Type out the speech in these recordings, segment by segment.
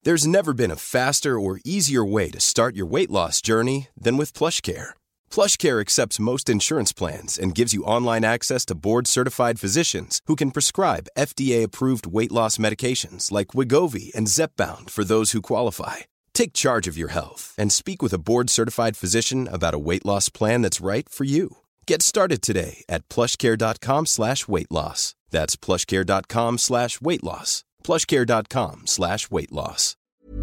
There's never been a faster or easier way to start your weight loss journey than with PlushCare. PlushCare accepts most insurance plans and gives you online access to board-certified physicians who can prescribe FDA-approved weight loss medications like Wegovy and Zepbound for those who qualify. Take charge of your health and speak with a board-certified physician about a weight loss plan that's right for you. Get started today at plushcare.com/weightloss. That's plushcare.com/weightloss. plushcare.com/weightloss.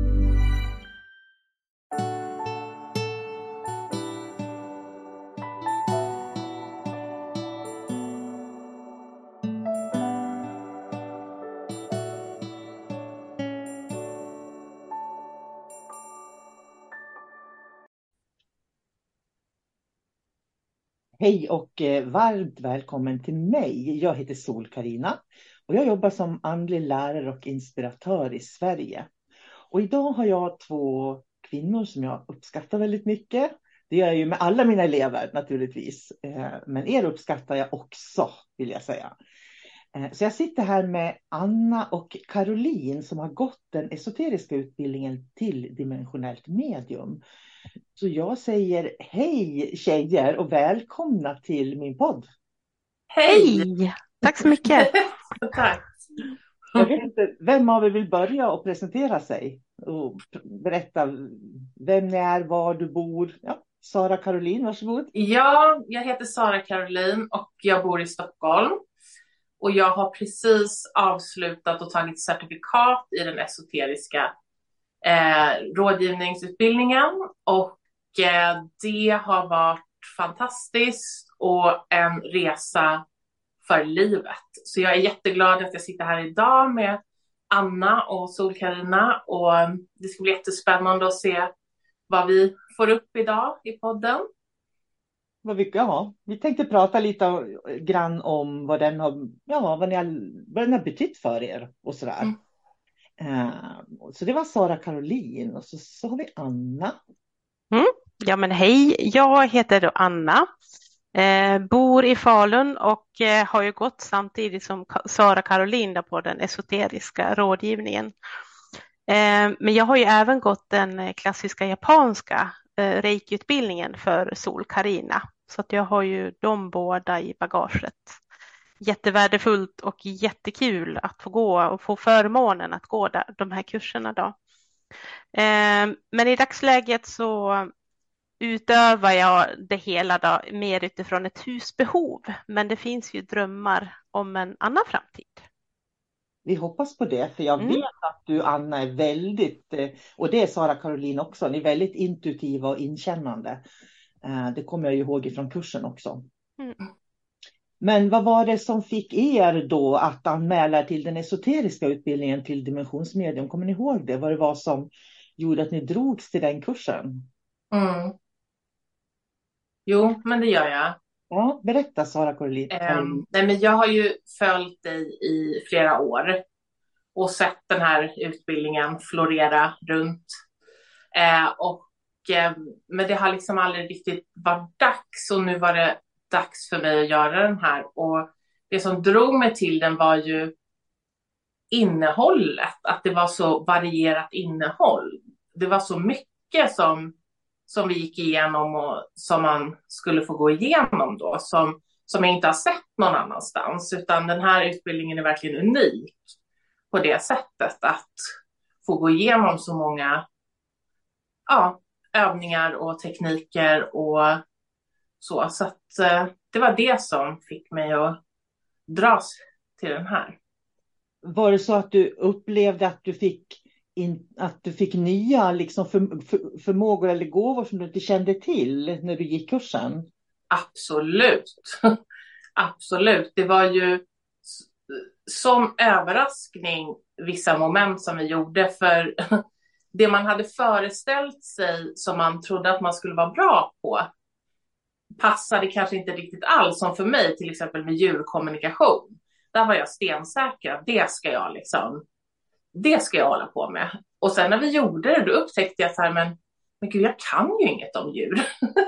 Hej och varmt välkommen till mig. Jag heter Sol-Carina och jag jobbar som andlig lärare och inspiratör i Sverige. Och idag har jag 2 kvinnor som jag uppskattar väldigt mycket. Det gör jag ju med alla mina elever naturligtvis. Men er uppskattar jag också, vill jag säga. Så jag sitter här med Anna och Caroline som har gått den esoteriska utbildningen till dimensionellt medium. Så jag säger hej tjejer och välkomna till min podd. Hej! Tack så mycket. Tack. Jag vet inte, vem av er vill börja och presentera sig? Och berätta vem ni är, var du bor. Ja, Sara Caroline, varsågod. Ja, jag heter Sara Caroline och jag bor i Stockholm. Och jag har precis avslutat och tagit certifikat i den esoteriska rådgivningsutbildningen. Och det har varit fantastiskt och en resa för livet. Så jag är jätteglad att jag sitter här idag med Anna och Sol-Carina. Och det ska bli jättespännande att se vad vi får upp idag i podden. Vi tänkte prata lite grann om vad den har betytt för er och sådär. Så det var Sara Caroline och så har vi Anna. Ja men hej, jag heter då Anna, bor i Falun och har ju gått samtidigt som Sara Caroline på den esoteriska rådgivningen. Men jag har ju även gått den klassiska japanska reiki-utbildningen för Sol-Carina. Så att jag har ju de båda i bagaget. Jättevärdefullt och jättekul att få gå och få förmånen att gå de här kurserna då. Men i dagsläget så utövar jag det hela då mer utifrån ett husbehov. Men det finns ju drömmar om en annan framtid. Vi hoppas på det, för jag vet att du Anna är väldigt, och det är Sara Caroline också, ni är väldigt intuitiva och inkännande. Det kommer jag ju ihåg ifrån kursen också. Men vad var det som fick er då att anmäla till den esoteriska utbildningen till dimensionsmedium? Kommer ni ihåg det? Vad det var som gjorde att ni drogs till den kursen? Jo, men det gör jag. Ja, berätta Sara Caroline. Nej, men jag har ju följt dig i flera år och sett den här utbildningen florera runt. Men det har liksom aldrig riktigt varit dags, och nu var det dags för mig att göra den här. Och det som drog mig till den var ju innehållet, att det var så varierat innehåll. Det var så mycket som vi gick igenom och som man skulle få gå igenom då, som jag inte har sett någon annanstans. Utan den här utbildningen är verkligen unik på det sättet, att få gå igenom så många övningar och tekniker och så. Så att det var det som fick mig att dras till den här. Var det så att du upplevde att du fick nya liksom förmågor eller gåvor som du inte kände till när du gick kursen? Absolut. Absolut. Det var ju som överraskning vissa moment som vi gjorde, för det man hade föreställt sig som man trodde att man skulle vara bra på passade kanske inte riktigt alls, som för mig till exempel med djurkommunikation. Där var jag stensäker att det ska jag hålla på med. Och sen när vi gjorde det, då upptäckte jag så här, men gud, jag kan ju inget om djur.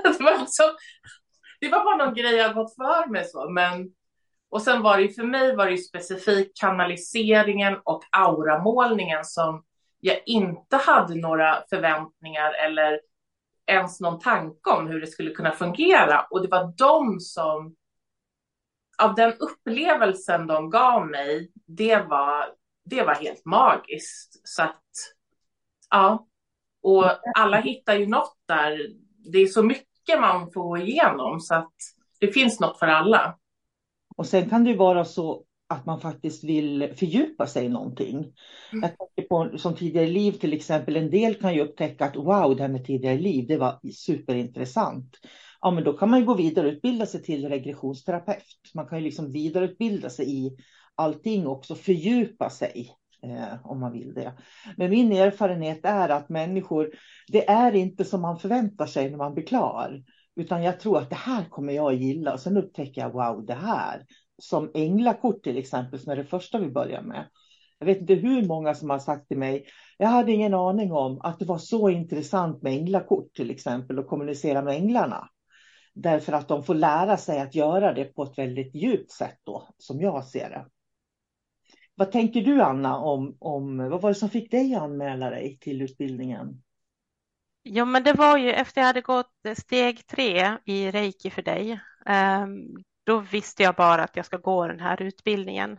det var bara någon grej jag gått för mig så. Och sen var det ju för mig specifikt kanaliseringen och auramålningen som jag inte hade några förväntningar eller ens någon tanke om hur det skulle kunna fungera. Och det var de som, av den upplevelsen de gav mig, det var helt magiskt. Så att, ja, och alla hittar ju något där. Det är så mycket man får gå igenom så att det finns något för alla. Och sen kan det ju vara så att man faktiskt vill fördjupa sig i någonting. Jag tänker på som tidigare liv till exempel. En del kan ju upptäcka att wow, det här med tidigare liv, det var superintressant. Ja, men då kan man ju gå vidare och utbilda sig till regressionsterapeut. Man kan ju liksom vidareutbilda sig i allting också, fördjupa sig om man vill det. Men min erfarenhet är att människor, det är inte som man förväntar sig när man blir klar. Utan jag tror att det här kommer jag att gilla. Och sen upptäcker jag, wow, det här. Som änglakort till exempel, som är det första vi börjar med. Jag vet inte hur många som har sagt till mig, jag hade ingen aning om att det var så intressant med änglakort till exempel. Och kommunicera med änglarna. Därför att de får lära sig att göra det på ett väldigt djupt sätt då, som jag ser det. Vad tänker du, Anna, vad var det som fick dig att anmäla dig till utbildningen? Ja, men det var ju efter jag hade gått steg 3 i Reiki för dig. Då visste jag bara att jag ska gå den här utbildningen.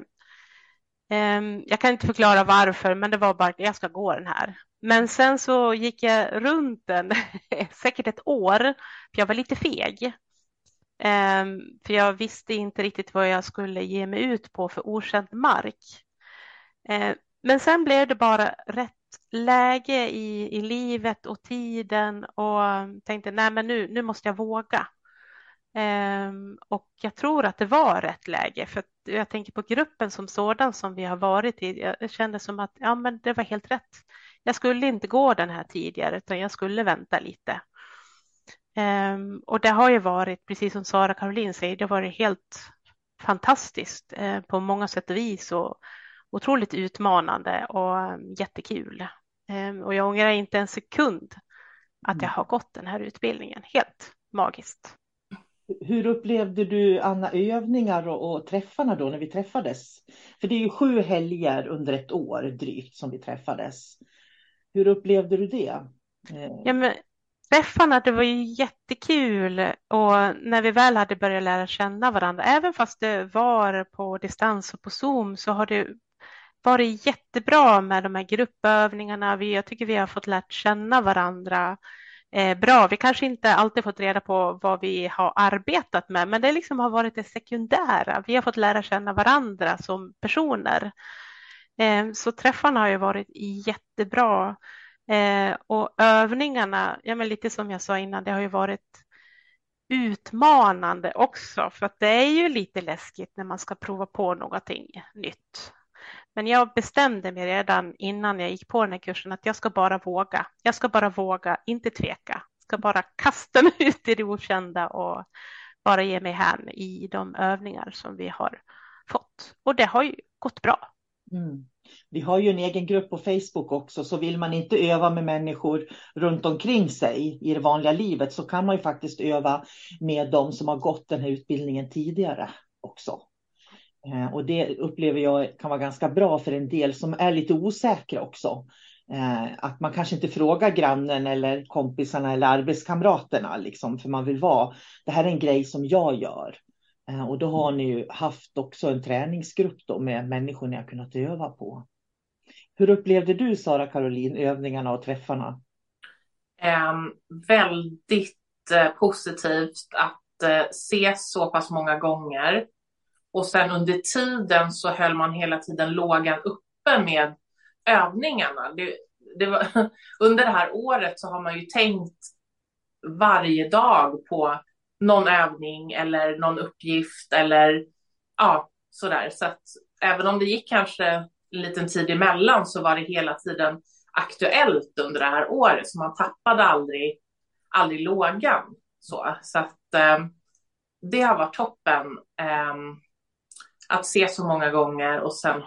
Jag kan inte förklara varför, men det var bara att jag ska gå den här. Men sen så gick jag runt den säkert ett år, för jag var lite feg. För jag visste inte riktigt vad jag skulle ge mig ut på för okänd mark. Men sen blev det bara rätt läge i livet och tiden och tänkte nej, men nu måste jag våga. Och jag tror att det var rätt läge, för att jag tänker på gruppen som sådan som vi har varit i. Jag kände som att ja, men det var helt rätt. Jag skulle inte gå den här tidigare, utan jag skulle vänta lite. Och det har ju varit, precis som Sara Caroline säger, det har varit helt fantastiskt på många sätt och vis och otroligt utmanande och jättekul. Och jag ångrar inte en sekund att jag har gått den här utbildningen. Helt magiskt. Hur upplevde du, Anna, övningar och träffarna då när vi träffades? För det är ju 7 helger under ett år drygt som vi träffades. Hur upplevde du det? Ja, men träffarna, det var ju jättekul, och när vi väl hade börjat lära känna varandra, även fast det var på distans och på Zoom, så har det varit jättebra med de här gruppövningarna. Jag tycker vi har fått lärt känna varandra bra. Vi kanske inte alltid fått reda på vad vi har arbetat med, men det liksom har varit det sekundära. Vi har fått lära känna varandra som personer. Så träffarna har ju varit jättebra. Och övningarna, ja, men lite som jag sa innan, det har ju varit utmanande också, för att det är ju lite läskigt när man ska prova på någonting nytt. Men jag bestämde mig redan innan jag gick på den här kursen att jag ska bara våga. Jag ska bara våga, inte tveka. Jag ska bara kasta mig ut i det okända och bara ge mig hän i de övningar som vi har fått. Och det har ju gått bra. Mm. Vi har ju en egen grupp på Facebook också, så vill man inte öva med människor runt omkring sig i det vanliga livet, så kan man ju faktiskt öva med de som har gått den här utbildningen tidigare också. Och det upplever jag kan vara ganska bra för en del som är lite osäkra också. Att man kanske inte frågar grannen eller kompisarna eller arbetskamraterna liksom, för man vill vara, det här är en grej som jag gör. Och då har ni ju haft också en träningsgrupp då med människor ni har kunnat öva på. Hur upplevde du, Sara Caroline, övningarna och träffarna? Väldigt positivt att ses så pass många gånger. Och sen under tiden så höll man hela tiden lågan uppe med övningarna. Under det här året så har man ju tänkt varje dag på någon övning eller någon uppgift eller ja, sådär. Så att även om det gick kanske en liten tid emellan så var det hela tiden aktuellt under det här året. Så man tappade aldrig lågan. Så att det har varit toppen. Att se så många gånger och sen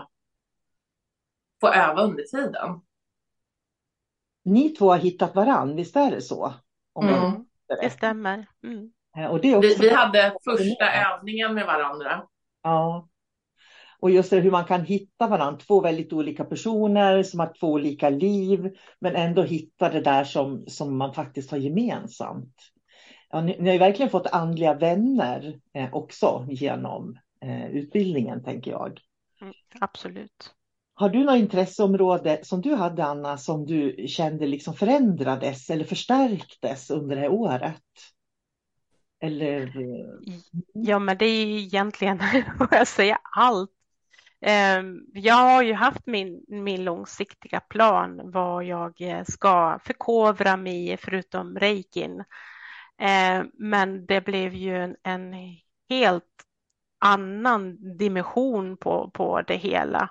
få öva under tiden. Ni två har hittat varann, visst är det så? Det stämmer. Mm. Och det är också... vi hade första övningen med varandra. Ja. Och just det, hur man kan hitta varandra, två väldigt olika personer som har två olika liv, men ändå hitta det där som man faktiskt har gemensamt. Ja, ni har ju verkligen fått andliga vänner också genom utbildningen, tänker jag. Absolut. Har du något intresseområde som du hade, Anna, som du kände liksom förändrades eller förstärktes under det här året? Eller... Ja, men det är ju egentligen, vad jag säger, allt. Jag har ju haft min långsiktiga plan vad jag ska förkovra mig förutom reikin. Men det blev ju en helt annan dimension på det hela.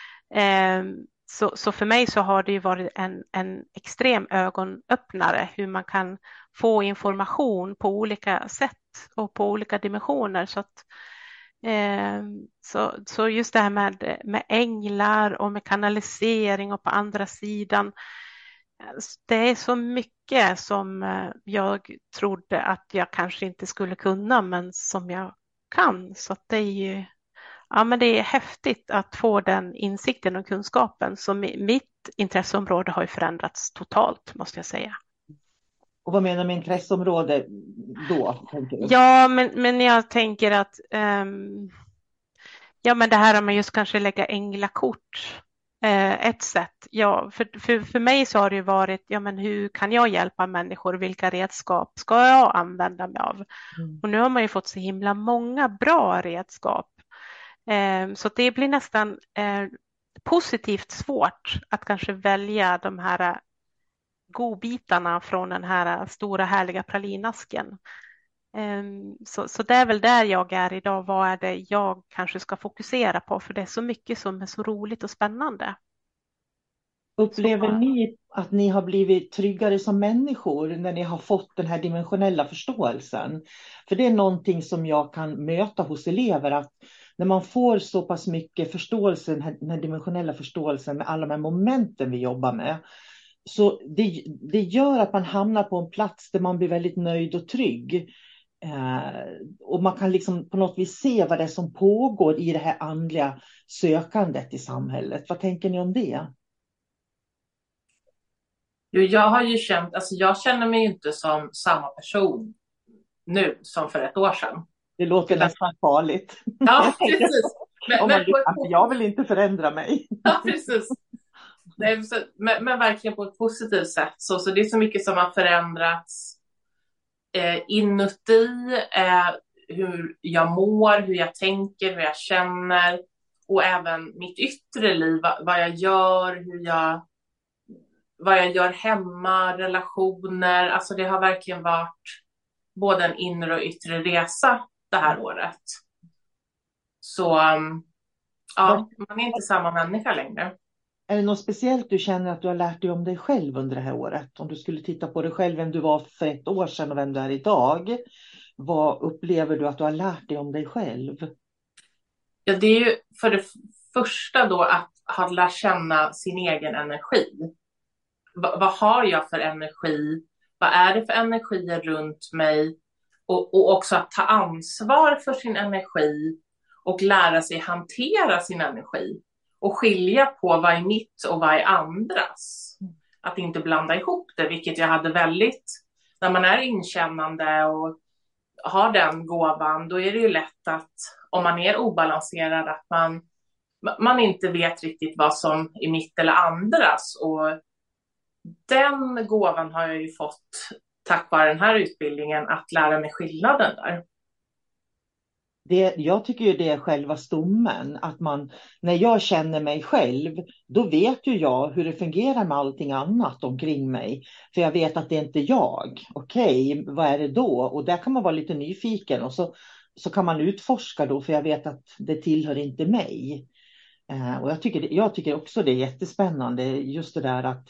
Så för mig så har det ju varit en extrem ögonöppnare hur man kan få information på olika sätt och på olika dimensioner. Så just det här med änglar och med kanalisering och på andra sidan. Det är så mycket som jag trodde att jag kanske inte skulle kunna, men som jag kan. Så att det är ju, ja, men det är häftigt att få den insikten och kunskapen. Så mitt intresseområde har ju förändrats totalt, måste jag säga. Och vad menar du med intresseområde då? Tänker du? Ja, men jag tänker att ja, men det här med just kanske lägga änglakort. Ett sätt, ja, för mig så har det ju varit, ja, men hur kan jag hjälpa människor, vilka redskap ska jag använda mig av? Och nu har man ju fått så himla många bra redskap, så det blir nästan positivt svårt att kanske välja de här godbitarna från den här stora härliga pralinasken. Så det är väl där jag är idag. Vad är det jag kanske ska fokusera på? För det är så mycket som är så roligt och spännande. Upplever ni att ni har blivit tryggare som människor när ni har fått den här dimensionella förståelsen? För det är någonting som jag kan möta hos elever, att när man får så pass mycket förståelse, den här dimensionella förståelsen med alla de här momenten vi jobbar med, så det gör att man hamnar på en plats där man blir väldigt nöjd och trygg. Och man kan liksom på något vis se vad det är som pågår i det här andliga sökandet i samhället. Vad tänker ni om det? Jo, jag har ju känt, alltså jag känner mig inte som samma person nu som för ett år sedan. Det låter nästan farligt. Ja, precis. Jag vill inte förändra mig. Ja, precis. Men verkligen på ett positivt sätt. Så det är så mycket som har förändrats inuti, hur jag mår, hur jag tänker, hur jag känner, och även mitt yttre liv, vad jag gör, vad jag gör hemma, relationer. Alltså det har verkligen varit både en inre och yttre resa det här året. Så ja, man är inte samma människa längre. Är det något speciellt du känner att du har lärt dig om dig själv under det här året? Om du skulle titta på dig själv, vem du var för ett år sedan och vem du är idag. Vad upplever du att du har lärt dig om dig själv? Ja, det är ju för det första då att ha lärt känna sin egen energi. Vad har jag för energi? Vad är det för energier runt mig? Och också att ta ansvar för sin energi och lära sig hantera sin energi. Och skilja på vad är mitt och vad är andras. Att inte blanda ihop det, vilket jag hade väldigt... När man är inkännande och har den gåvan, då är det ju lätt att om man är obalanserad, att man inte vet riktigt vad som är mitt eller andras. Och den gåvan har jag ju fått tack vare den här utbildningen, att lära mig skillnaden där. Jag tycker ju det är själva stommen, att när jag känner mig själv, då vet ju jag hur det fungerar med allting annat omkring mig. För jag vet att det är inte jag. Okej, vad är det då? Och där kan man vara lite nyfiken, och så kan man utforska då, för jag vet att det tillhör inte mig. Och jag tycker också det är jättespännande, just det där att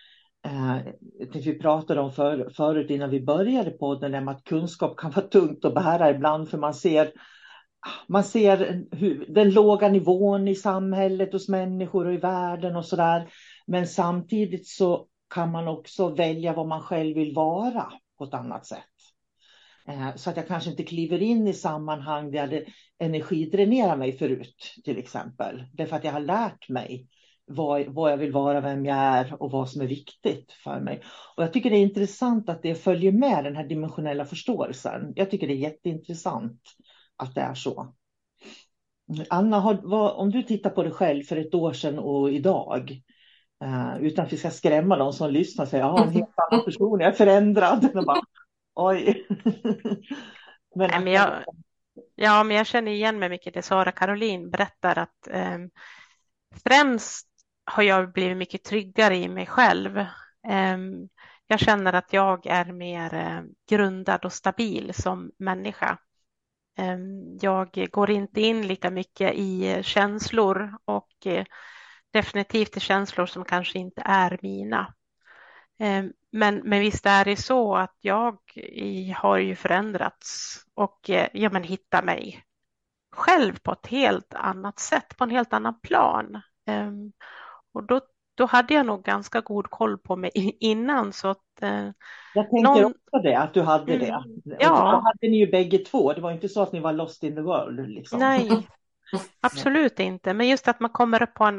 vi pratade om förut innan vi började podden, där att kunskap kan vara tungt att bära ibland, för man ser den låga nivån i samhället hos människor och i världen och sådär. Men samtidigt så kan man också välja vad man själv vill vara på ett annat sätt. Så att jag kanske inte kliver in i sammanhang där det energidränerar mig förut, till exempel. Därför att jag har lärt mig vad jag vill vara, vem jag är och vad som är viktigt för mig. Och jag tycker det är intressant att det följer med den här dimensionella förståelsen. Jag tycker det är jätteintressant att det är så. Anna, om du tittar på dig själv för ett år sedan och idag, utan att vi ska skrämma de som lyssnar och säga, ja, en helt annan person, jag är förändrad. Bara, oj. Men jag känner igen mig mycket det Sara Caroline berättar, att främst har jag blivit mycket tryggare i mig själv. Jag känner att jag är mer grundad och stabil som människa. Jag går inte in lika mycket i känslor och definitivt i känslor som kanske inte är mina. Men visst är det så att jag har ju förändrats och hittar mig själv på ett helt annat sätt, på en helt annan plan. Och då hade jag nog ganska god koll på mig innan. Så att, jag tänker också det, att du hade det. Ja. Och då hade ni ju bägge två. Det var inte så att ni var lost in the world. Liksom. Nej, absolut inte. Men just att man kommer upp på en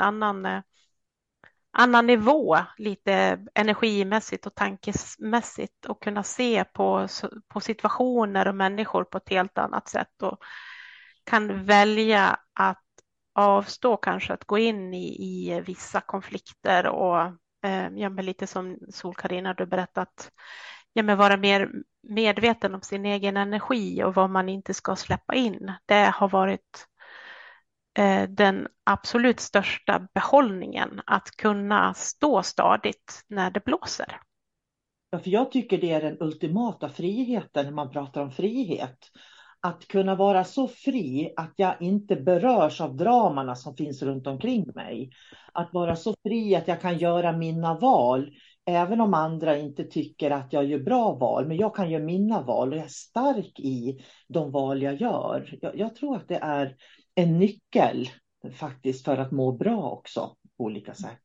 annan nivå, lite energimässigt och tankemässigt, och kunna se på situationer och människor på ett helt annat sätt, och kan välja att avstå kanske att gå in i vissa konflikter och lite som Sol-Carina du berättat, vara mer medveten om sin egen energi och vad man inte ska släppa in. Det har varit den absolut största behållningen, att kunna stå stadigt när det blåser. Ja, för jag tycker det är den ultimata friheten när man pratar om frihet. Att kunna vara så fri att jag inte berörs av dramarna som finns runt omkring mig. Att vara så fri att jag kan göra mina val, även om andra inte tycker att jag gör bra val. Men jag kan göra mina val och jag är stark i de val jag gör. Jag tror att det är en nyckel faktiskt för att må bra också på olika sätt.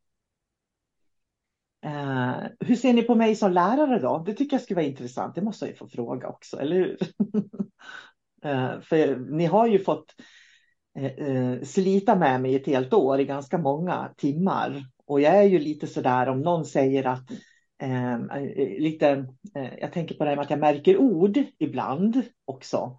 Hur ser ni på mig som lärare då? Det tycker jag skulle vara intressant. Det måste jag ju få fråga också, eller hur? För ni har ju fått slita med mig ett helt år i ganska många timmar. Och jag är ju lite sådär, om någon säger att jag tänker på det här med att jag märker ord ibland också.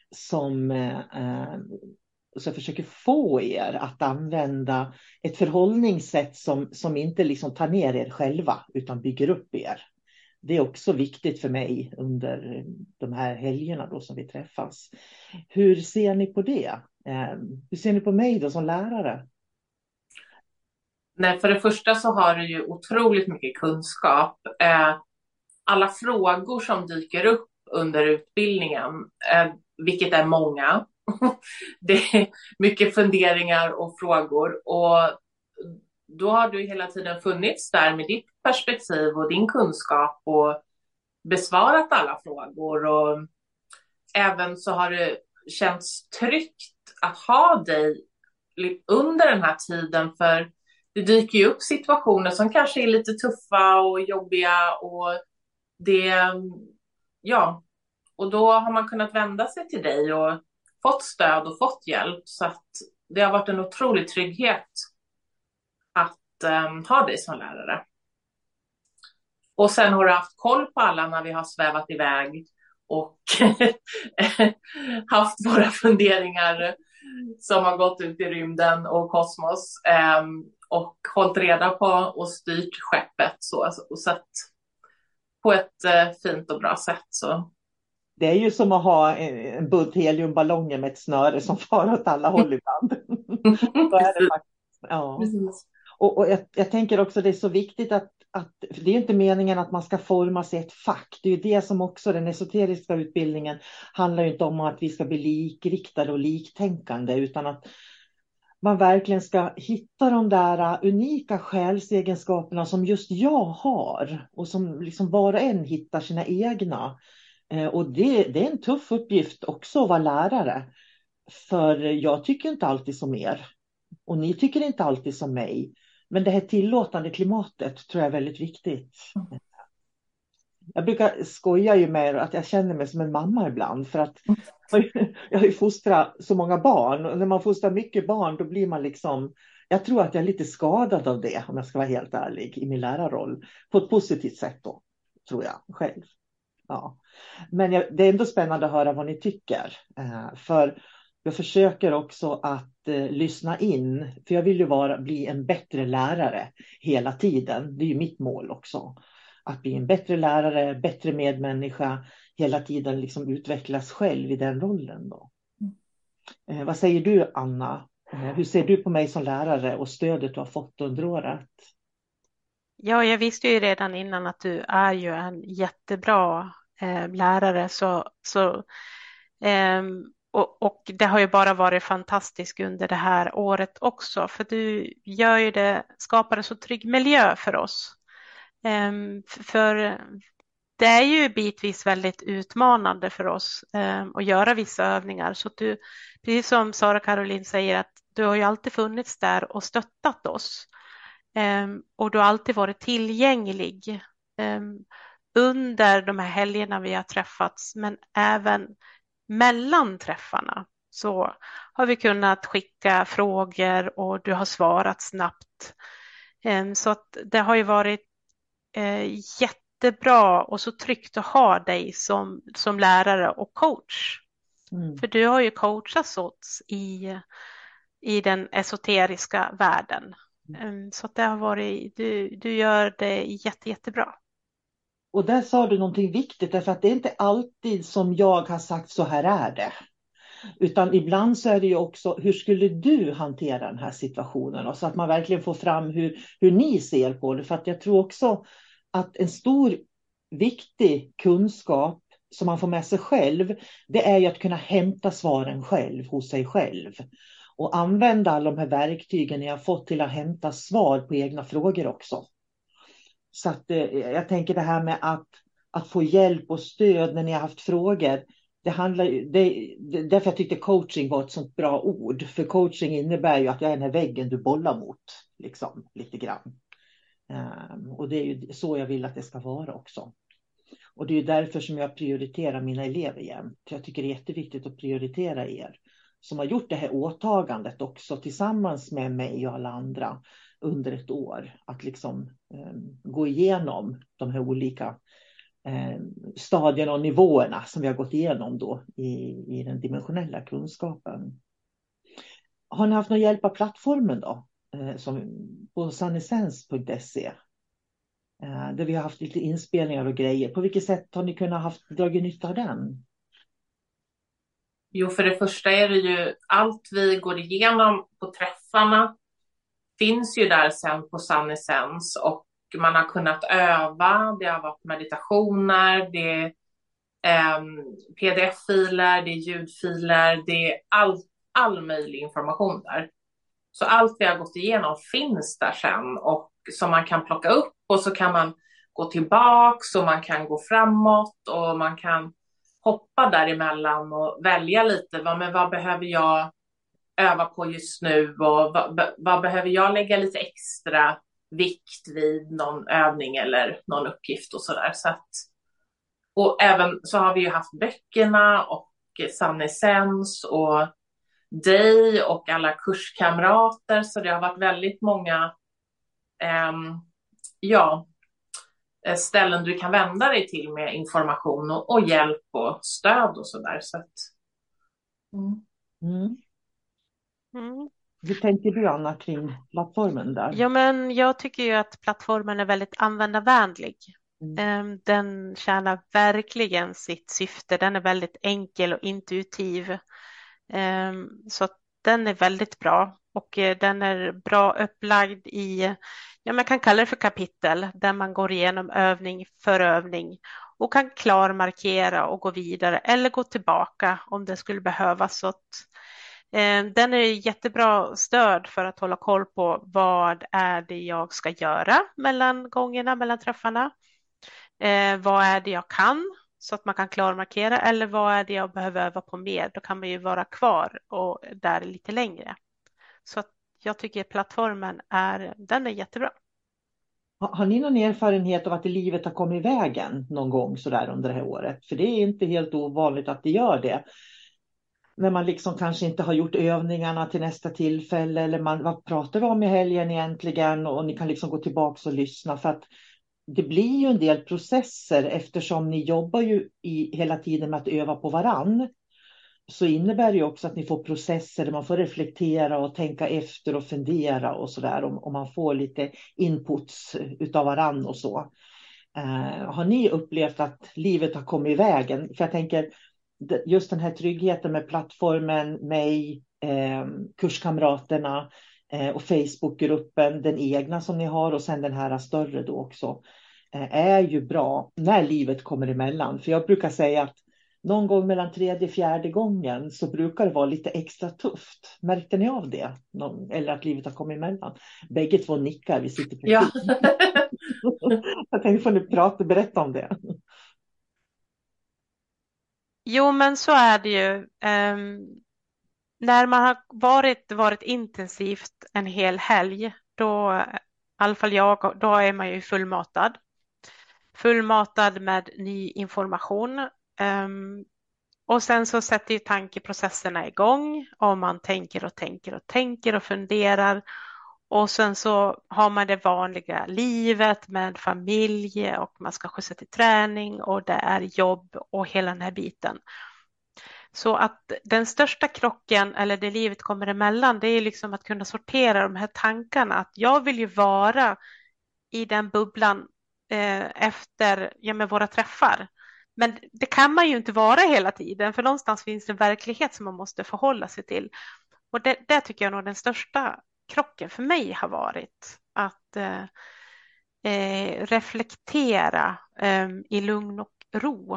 Så jag försöker få er att använda ett förhållningssätt som inte liksom tar ner er själva utan bygger upp er. Det är också viktigt för mig under de här helgerna då som vi träffas. Hur ser ni på det? Hur ser ni på mig då som lärare? Nej, för det första så har du ju otroligt mycket kunskap. Alla frågor som dyker upp under utbildningen, vilket är många. Det är mycket funderingar och frågor, och då har du hela tiden funnits där med ditt perspektiv och din kunskap och besvarat alla frågor, och även så har det känts tryggt att ha dig under den här tiden, för det dyker ju upp situationer som kanske är lite tuffa och jobbiga, och och då har man kunnat vända sig till dig och fått stöd och fått hjälp, så att det har varit en otrolig trygghet att ha dig som lärare. Och sen har du haft koll på alla när vi har svävat iväg och haft våra funderingar som har gått ut i rymden och kosmos, och hållit reda på och styrt skeppet och sett på ett fint och bra sätt. Så. Det är ju som att ha en bunt heliumballonger med ett snöre som far åt alla håll ibland. Så är det faktiskt. Ja. Och jag tänker också att det är så viktigt att det är inte meningen att man ska formas i ett fack. Det är ju det som också den esoteriska utbildningen handlar ju inte om, att vi ska bli likriktade och liktänkande, utan att man verkligen ska hitta de där unika själsegenskaperna som just jag har, och som liksom var och en hittar sina egna. Och det är en tuff uppgift också att vara lärare. För jag tycker inte alltid som er. Och ni tycker inte alltid som mig. Men det här tillåtande klimatet tror jag är väldigt viktigt. Jag brukar skoja ju med att jag känner mig som en mamma ibland för att jag har ju fostrat så många barn och när man fostrar mycket barn då blir man liksom, jag tror att jag är lite skadad av det om jag ska vara helt ärlig i min lärarroll på ett positivt sätt då, tror jag själv. Ja. Men det är ändå spännande att höra vad ni tycker. För jag försöker också att lyssna in. För jag vill ju bli en bättre lärare hela tiden. Det är ju mitt mål också. Att bli en bättre lärare, bättre medmänniska. Hela tiden liksom utvecklas själv i den rollen då. Vad säger du, Anna? Hur ser du på mig som lärare och stödet du har fått under året? Ja, jag visste ju redan innan att du är ju en jättebra lärare och det har ju bara varit fantastiskt under det här året också, för du gör ju skapar en så trygg miljö för oss. För det är ju bitvis väldigt utmanande för oss att göra vissa övningar, så att du, precis som Sara Caroline säger, att du har ju alltid funnits där och stöttat oss. Och du har alltid varit tillgänglig under de här helgerna vi har träffats, men även mellan träffarna så har vi kunnat skicka frågor och du har svarat snabbt. Så att det har ju varit jättebra och så tryggt att ha dig som lärare och coach. För du har ju coachats oss i den esoteriska världen. Så att det har varit, du gör det jättebra. Och där sa du någonting viktigt, därför att det är inte alltid som jag har sagt så här är det. Utan ibland så är det ju också, hur skulle du hantera den här situationen? Och så att man verkligen får fram hur ni ser på det. För att jag tror också att en stor viktig kunskap som man får med sig själv, det är ju att kunna hämta svaren själv hos sig själv. Och använda alla de här verktygen ni har fått till att hämta svar på egna frågor också. Så att jag tänker det här med att få hjälp och stöd när ni har haft frågor. Därför jag tyckte coaching var ett sånt bra ord. För coaching innebär ju att jag är den här väggen du bollar mot. Liksom, lite grann. Och det är ju så jag vill att det ska vara också. Och det är ju därför som jag prioriterar mina elever jämt. Jag tycker det är jätteviktigt att prioritera er. Som har gjort det här åtagandet också tillsammans med mig och alla andra under ett år. Att liksom gå igenom de här olika stadierna och nivåerna som vi har gått igenom då i den dimensionella kunskapen. Har ni haft någon hjälp av plattformen då? Som på sunnysense.se där vi har haft lite inspelningar och grejer. På vilket sätt har ni kunnat dra nytta av den? Jo, för det första är det ju allt vi går igenom på träffarna finns ju där sen på Sunny Sense och man har kunnat öva. Det har varit meditationer, det är pdf-filer, det är ljudfiler, det är all möjlig information där. Så allt vi har gått igenom finns där sen och som man kan plocka upp och så kan man gå tillbaks och man kan gå framåt och man kan hoppa däremellan och välja lite. Vad behöver jag öva på just nu och vad behöver jag lägga lite extra vikt vid någon övning eller någon uppgift och sådär. Och även så har vi ju haft böckerna och Sunny Sense och dig och alla kurskamrater, så det har varit väldigt många ställen du kan vända dig till med information och hjälp och stöd och sådär. Hur tänker du, Anna, kring plattformen där? Ja, men jag tycker ju att plattformen är väldigt användarvänlig. Den tjänar verkligen sitt syfte. Den är väldigt enkel och intuitiv. Så den är väldigt bra och den är bra upplagd man kan kalla det för kapitel där man går igenom övning för övning och kan klarmarkera och gå vidare eller gå tillbaka om det skulle behövas. Så att, den är jättebra stöd för att hålla koll på vad är det jag ska göra mellan gångerna, mellan träffarna. Vad är det jag kan så att man kan klarmarkera eller vad är det jag behöver öva på mer. Då kan man ju vara kvar och där lite längre. Så att jag tycker plattformen den är jättebra. Har ni någon erfarenhet av att livet har kommit i vägen någon gång sådär under det här året? För det är inte helt ovanligt att det gör det. När man liksom kanske inte har gjort övningarna till nästa tillfälle. Eller vad pratar vi om i helgen egentligen? Och ni kan liksom gå tillbaka och lyssna. För att det blir ju en del processer eftersom ni jobbar ju hela tiden med att öva på varann. Så innebär det ju också att ni får processer där man får reflektera och tänka efter och fundera och sådär. Om man får lite inputs utav varann och så. Har ni upplevt att livet har kommit i vägen? För jag tänker just den här tryggheten med plattformen, mig, kurskamraterna och Facebookgruppen, den egna som ni har och sen den här större då också. Är ju bra när livet kommer emellan. För jag brukar säga att någon gång mellan 3:e och 4:e gången så brukar det vara lite extra tufft. Märkte ni av det? Eller att livet har kommit emellan? Bägge två nickar, vi sitter på Ja. Jag tänkte får ni berätta om det. Jo, men så är det ju. När man har varit intensivt en hel helg, då, i alla fall jag, då är man ju fullmatad. Fullmatad med ny information. Och sen så sätter ju tankeprocesserna igång och man tänker och funderar. Och sen så har man det vanliga livet med familj och man ska skjutsa till träning och det är jobb och hela den här biten. Så att den största krocken eller det livet kommer emellan, det är liksom att kunna sortera de här tankarna. Att jag vill ju vara i den bubblan efter med våra träffar. Men det kan man ju inte vara hela tiden, för någonstans finns det en verklighet som man måste förhålla sig till. Och det tycker jag nog den största krocken för mig har varit. Att reflektera i lugn och ro.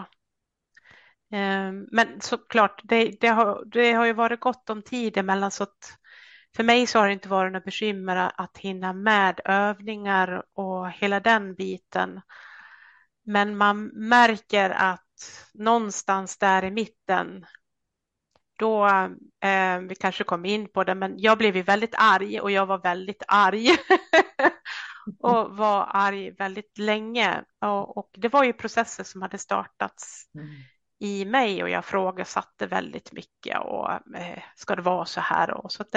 Men såklart, det har ju varit gott om tid emellan, så att för mig så har det inte varit några bekymmer att hinna med övningar och hela den biten. Men man märker att någonstans där i mitten, då vi kanske kom in på det, men jag blev ju väldigt arg och jag var väldigt arg och var arg väldigt länge. Och det var ju processer som hade startats i mig och jag frågasatte väldigt mycket och ska det vara så här? Och så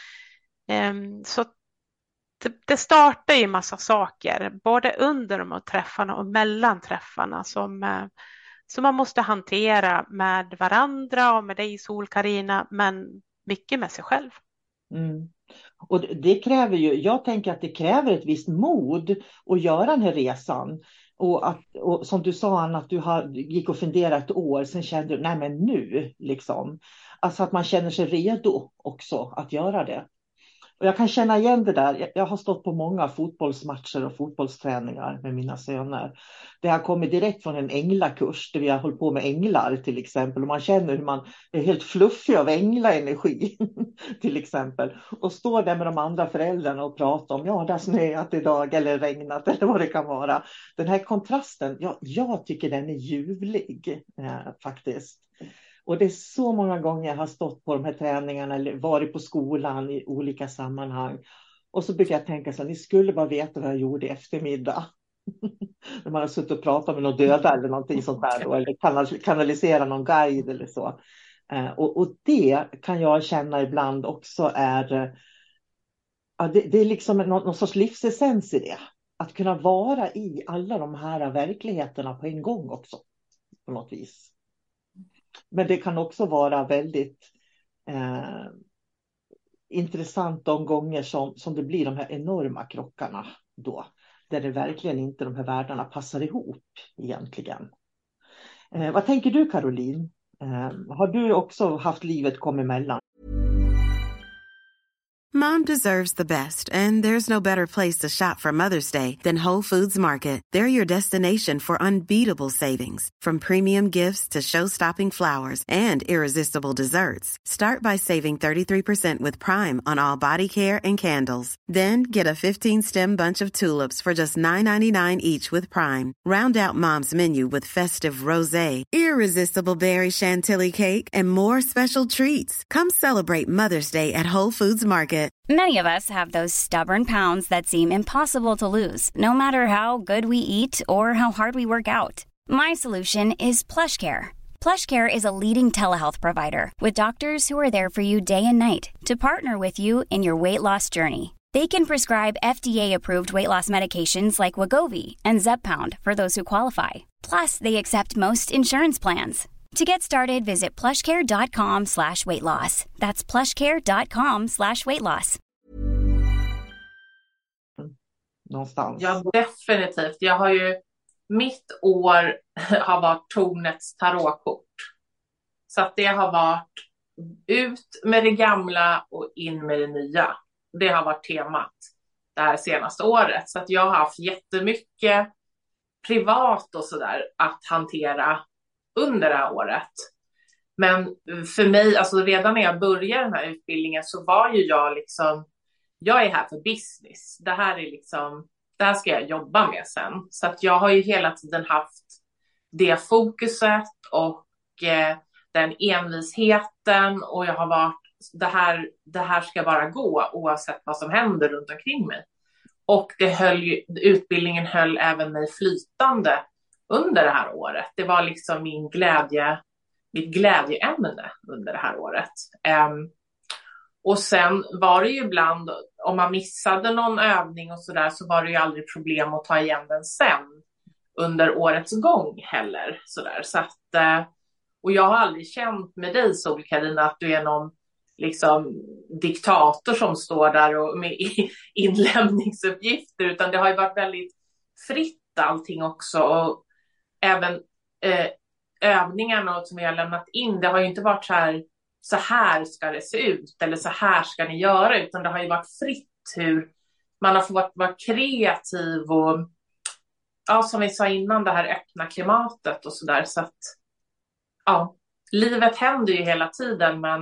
det startar ju massa saker, både under de här träffarna och mellan träffarna som man måste hantera med varandra och med dig, Sol-Carina, men mycket med sig själv. Mm. Och det kräver ju, jag tänker att det kräver ett visst mod att göra den här resan. Och som du sa, Anna, att du gick och funderade ett år, sen kände du, nej men nu liksom. Alltså att man känner sig redo också att göra det. Och jag kan känna igen det där. Jag har stått på många fotbollsmatcher och fotbollsträningar med mina söner. Det har kommit direkt från en änglakurs där vi har hållit på med änglar till exempel. Och man känner hur man är helt fluffig av änglaenergi till exempel. Och står där med de andra föräldrarna och pratar om, ja det har snöat idag eller regnat eller vad det kan vara. Den här kontrasten, jag tycker den är ljuvlig faktiskt. Och det är så många gånger jag har stått på de här träningarna eller varit på skolan i olika sammanhang. Och så brukar jag tänka så här, ni skulle bara veta vad jag gjorde i eftermiddag. När man har suttit och pratat med någon döda eller någonting sånt där. Då, eller kanalisera någon guide eller så. Och det kan jag känna ibland också är... Ja, det är liksom någon sorts livsessens i det. Att kunna vara i alla de här verkligheterna på en gång också. På något vis. Men det kan också vara väldigt intressant de gånger som det blir de här enorma krockarna då. Där det verkligen inte de här världarna passar ihop egentligen. Vad tänker du, Caroline? Har du också haft livet komma emellan? Mom deserves the best, and there's no better place to shop for Mother's Day than Whole Foods Market. They're your destination for unbeatable savings, from premium gifts to show-stopping flowers and irresistible desserts. Start by saving 33% with Prime on all body care and candles. Then get a 15-stem bunch of tulips for just $9.99 each with Prime. Round out Mom's menu with festive rosé, irresistible berry chantilly cake, and more special treats. Come celebrate Mother's Day at Whole Foods Market. it. Many of us have those stubborn pounds that seem impossible to lose, no matter how good we eat or how hard we work out. My solution is PlushCare. PlushCare is a leading telehealth provider with doctors who are there for you day and night to partner with you in your weight loss journey. They can prescribe FDA-approved weight loss medications like Wegovy and Zepbound for those who qualify. Plus, they accept most insurance plans. To get started, visit plushcare.com/weightloss. That's plushcare.com/weightloss. Någonstans. Ja, definitivt. Jag har ju, mitt år har varit tornets tarotkort. Så att det har varit ut med det gamla och in med det nya. Det har varit temat det här senaste året. Så att jag har haft jättemycket privat och sådär att hantera under det här året. Men för mig, alltså redan när jag började den här utbildningen så var ju jag liksom, jag är här för business. Det här är liksom, det här ska jag jobba med sen. Så att jag har ju hela tiden haft det fokuset och den envisheten, och jag har varit, det här ska bara gå oavsett vad som händer runt omkring mig. Och utbildningen höll även mig flytande under det här året. Det var liksom mitt glädjeämne under det här året. Och sen var det ju ibland, om man missade någon övning och sådär, så var det ju aldrig problem att ta igen den sen under årets gång heller. Så att, och jag har aldrig känt med dig, Sol-Carina, att du är någon liksom diktator som står där och med inlämningsuppgifter, utan det har ju varit väldigt fritt allting också. Och även övningarna som vi har lämnat in, det har ju inte varit så här ska det se ut eller så här ska ni göra, utan det har ju varit fritt hur man har fått vara kreativ och, ja, som vi sa innan, det här öppna klimatet och sådär. Så att, ja, livet händer ju hela tiden, men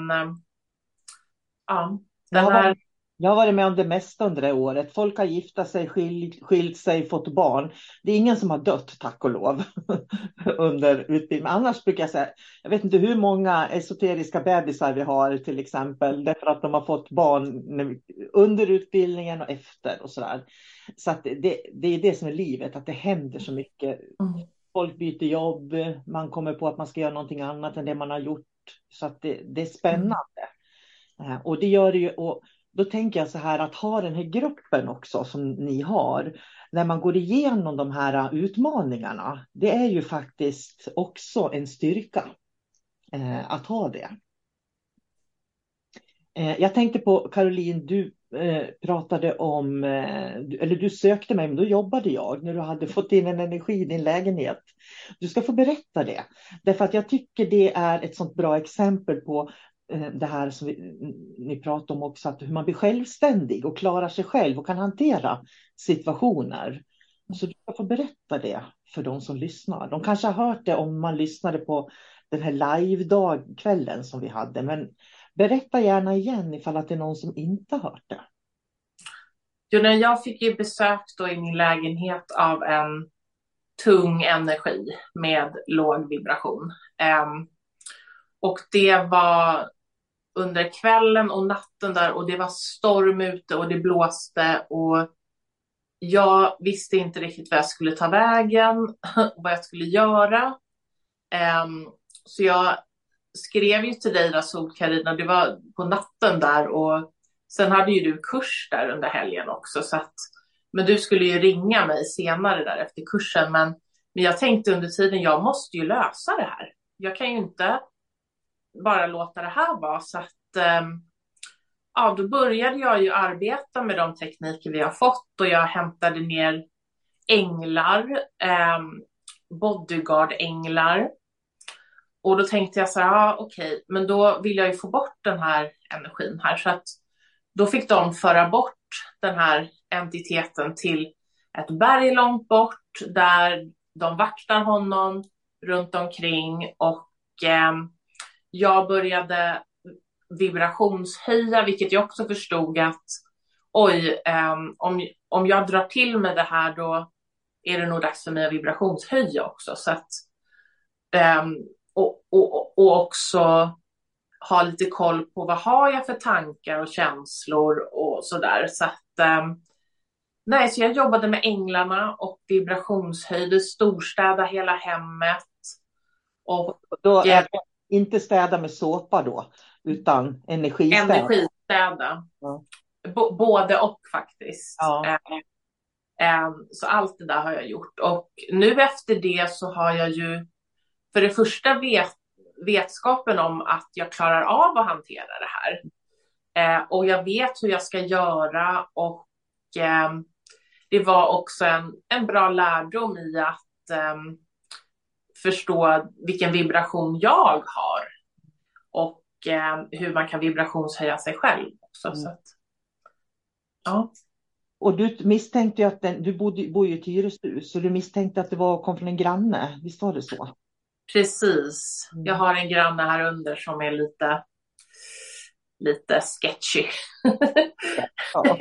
ja, jag har varit med om det mesta under det året. Folk har gifta sig, skilt sig, fått barn. Det är ingen som har dött, tack och lov, under utbildningen. Annars brukar jag säga, jag vet inte hur många esoteriska bebisar vi har till exempel, därför att de har fått barn under utbildningen och efter och sådär. Så att det är det som är livet, att det händer så mycket. Folk byter jobb, man kommer på att man ska göra någonting annat än det man har gjort. Så att det är spännande. Och det gör det ju, och då tänker jag så här, att ha den här gruppen också som ni har, när man går igenom de här utmaningarna, det är ju faktiskt också en styrka att ha det. Jag tänkte på, Caroline, du pratade om, eller du sökte mig, men då jobbade jag när du hade fått in en energi i din lägenhet. Du ska få berätta det, därför att jag tycker det är ett sånt bra exempel på det här som ni pratar om också, att hur man blir självständig och klarar sig själv och kan hantera situationer. Så du ska få berätta det för de som lyssnar. De kanske har hört det om man lyssnade på den här live-kvällen som vi hade, men berätta gärna igen ifall att det är någon som inte har hört det. Jo, när jag fick ju besök då i min lägenhet av en tung energi med låg vibration. Och det var under kvällen och natten där, och det var storm ute och det blåste och jag visste inte riktigt vad jag skulle ta vägen och vad jag skulle göra. Så jag skrev ju till dig då, Sol-Carina, det var på natten där, och sen hade ju du kurs där under helgen också, så att, men du skulle ju ringa mig senare där efter kursen, men jag tänkte under tiden, jag måste ju lösa det här. Jag kan ju inte bara låta det här vara. Så att ja, då började jag ju arbeta med de tekniker vi har fått, och jag hämtade ner änglar, bodyguard-änglar. Och då tänkte jag så här, ja, okej, men då vill jag ju få bort den här energin här. Så att då fick de föra bort den här entiteten till ett berg långt bort, där de vaktar honom runt omkring, och jag började vibrationshöja, vilket jag också förstod att oj, om jag drar till med det här, då är det nog dags för mig att vibrationshöja också. Så att, och också ha lite koll på vad har jag för tankar och känslor och sådär. Så att, nej, så jag jobbade med änglarna och vibrationshöjde, storstäda hela hemmet. Och Då är det inte städa med såpa då, utan energistäda. Energistäda. Ja. Både och faktiskt. Ja. Så allt det där har jag gjort. Och nu efter det så har jag ju för det första vetskapen om att jag klarar av att hantera det här. Och jag vet hur jag ska göra. Och det var också en bra lärdom i att förstå vilken vibration jag har. Och hur man kan vibrationshöja sig själv också. Så att, ja. Och du misstänkte ju att du bor ju i Tyresö, så du misstänkte att det kom från en granne. Visst var det så? Precis. Jag har en granne här under som är lite sketchy. Ja.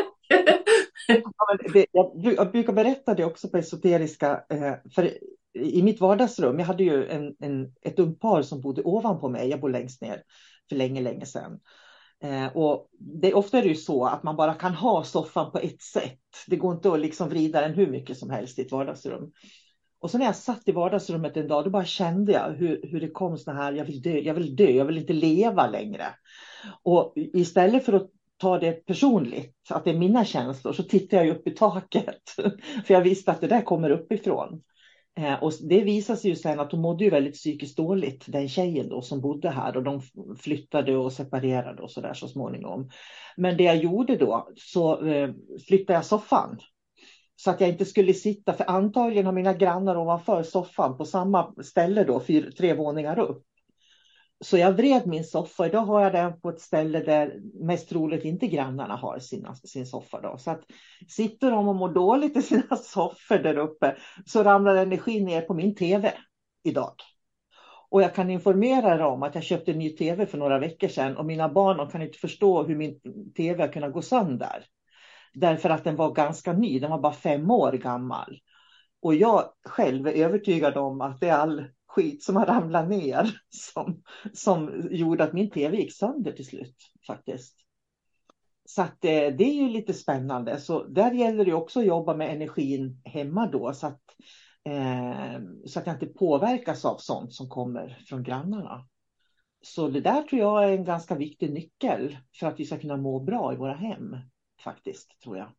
Jag brukar berätta det också på esoteriska, för i mitt vardagsrum, jag hade ju ett ungt par som bodde ovanpå mig, jag bor längst ner för länge sedan. Och ofta är det ju så att man bara kan ha soffan på ett sätt. Det går inte att liksom vrida den hur mycket som helst i ett vardagsrum. Och så när jag satt i vardagsrummet en dag, då bara kände jag hur det kom såna här, jag vill dö, jag vill inte leva längre. Och istället för att ta det personligt, att det är mina känslor, så tittade jag upp i taket. För jag visste att det där kommer uppifrån. Och det visade sig ju sen att hon mådde ju väldigt psykiskt dåligt, den tjejen då som bodde här, och de flyttade och separerade och sådär så småningom. Men det jag gjorde då, så flyttade jag soffan. Så att jag inte skulle sitta, för antagligen har mina grannar ovanför soffan på samma ställe då, 3 våningar upp. Så jag vred min soffa. Idag har jag den på ett ställe där mest troligt inte grannarna har sin soffa då. Så att sitter de och mår dåligt i sina soffor där uppe, så ramlar energin ner på min tv idag. Och jag kan informera er om att jag köpte en ny tv för några veckor sedan, och mina barn kan inte förstå hur min tv har kunnat gå sönder. Därför att den var ganska ny, den var bara 5 år gammal. Och jag själv är övertygad om att det är all skit som har ramlat ner som gjorde att min tv gick sönder till slut faktiskt. Så att det är ju lite spännande. Så där gäller det också att jobba med energin hemma då, så att jag inte påverkas av sånt som kommer från grannarna. Så det där tror jag är en ganska viktig nyckel för att vi ska kunna må bra i våra hem faktiskt, tror jag.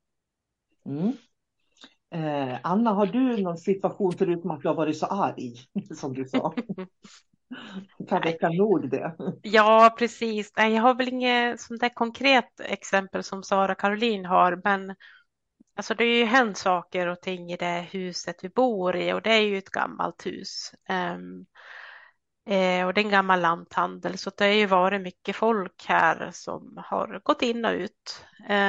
Anna, har du någon situation förutom att du har varit så arg som du sa? Kan väcka nog det. Ja, precis. Nej, jag har väl inget sånt där konkret exempel som Sara Caroline har, men alltså det är ju hänt saker och ting i det huset vi bor i, och det är ju ett gammalt hus. Och det är en gammal lanthandel, så det har ju varit mycket folk här som har gått in och ut.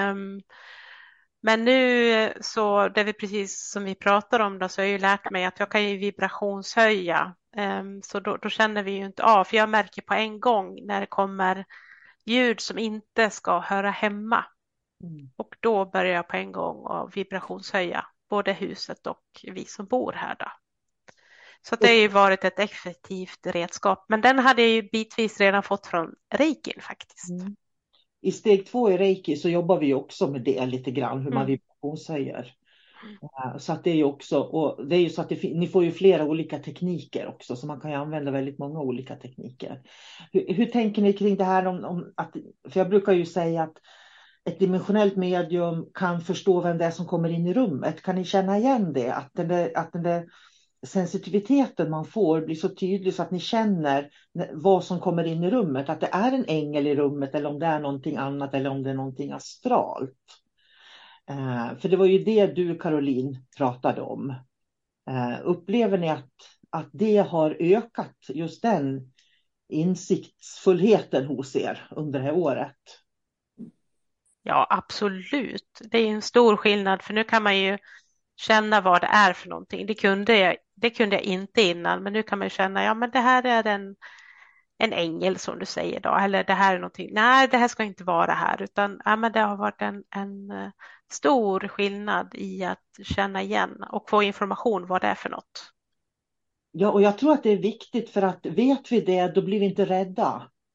Men nu så, det är precis som vi pratar om då, så har jag ju lärt mig att jag kan ju vibrationshöja. Så då känner vi ju inte av, för jag märker på en gång när det kommer ljud som inte ska höra hemma. Och då börjar jag på en gång att vibrationshöja både huset och vi som bor här då. Så det har ju varit ett effektivt redskap, men den hade jag ju bitvis redan fått från reikin faktiskt. I steg 2 i reiki så jobbar vi också med det lite grann, hur man vibrationshöjer. Så att det är ju också, och det är ju så att ni får ju flera olika tekniker också, så man kan ju använda väldigt många olika tekniker. Hur tänker ni kring det här om att, för jag brukar ju säga att ett dimensionellt medium kan förstå vem det är som kommer in i rummet. Kan ni känna igen det? Att den där sensitiviteten man får blir så tydlig så att ni känner vad som kommer in i rummet. Att det är en ängel i rummet, eller om det är någonting annat, eller om det är någonting astralt. För det var ju det du, Caroline, pratade om. Upplever ni att det har ökat, just den insiktsfullheten hos er under det här året? Ja, absolut. Det är en stor skillnad, för nu kan man ju känna vad det är för någonting. Det kunde jag inte innan, men nu kan man känna, ja men det här är en ängel som du säger då, eller det här är någonting, nej det här ska inte vara här, utan ja, men det har varit en stor skillnad i att känna igen och få information vad det är för något. Ja, och jag tror att det är viktigt, för att vet vi det, då blir vi inte rädda.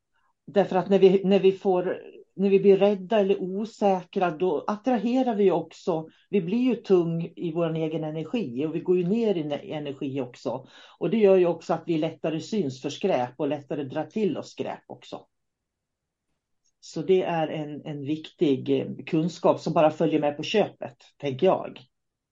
Därför att när vi blir rädda eller osäkra, då attraherar vi också. Vi blir ju tung i vår egen energi och vi går ju ner i energi också. Och det gör ju också att vi lättare syns för skräp och lättare drar till oss skräp också. Så det är en viktig kunskap som bara följer med på köpet, tänker jag.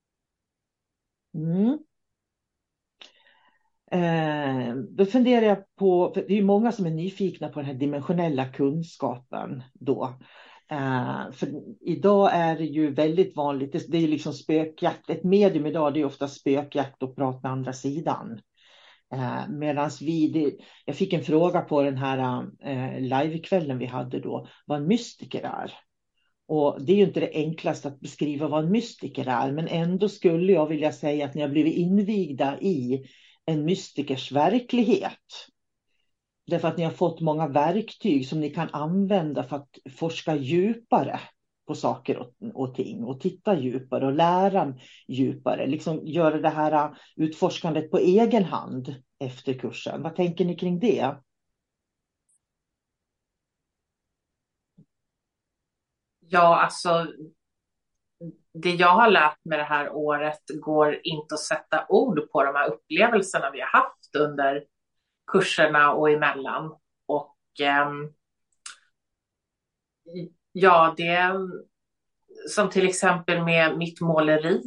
Då funderar jag på, för det är ju många som är nyfikna på den här dimensionella kunskapen då. För idag är det ju väldigt vanligt, det är ju liksom spökjakt. Ett medium idag, det är ofta spökjakt och prat med andra sidan. Medan jag fick en fråga på den här livekvällen vi hade då, vad en mystiker är. Och det är ju inte det enklaste att beskriva vad en mystiker är, men ändå skulle jag vilja säga att ni har blivit invigda i en mystikers verklighet. Därför att ni har fått många verktyg som ni kan använda för att forska djupare på saker och ting. Och titta djupare och lära djupare. Liksom göra det här utforskandet på egen hand efter kursen. Vad tänker ni kring det? Ja, alltså det jag har lärt mig det här året går inte att sätta ord på de här upplevelserna vi har haft under kurserna och emellan. Och ja, det som till exempel med mitt måleri,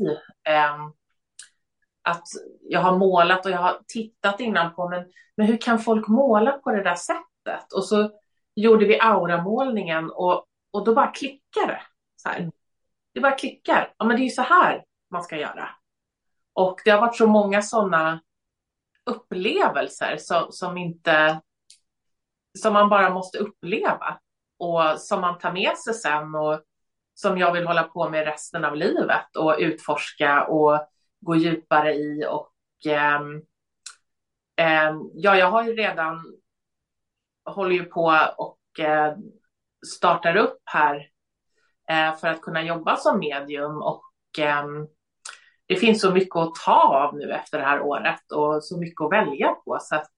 att jag har målat och jag har tittat innan på, men hur kan folk måla på det där sättet? Och så gjorde vi auramålningen och då bara klickar det. Så här. Det bara klickar. Ja, men det är ju så här man ska göra. Och det har varit så många sådana upplevelser som man bara måste uppleva. Och som man tar med sig sen och som jag vill hålla på med resten av livet. Och utforska och gå djupare i. Och ja, jag har ju redan håller ju på och startar upp här för att kunna jobba som medium. Och det finns så mycket att ta av nu efter det här året och så mycket att välja på. Så att,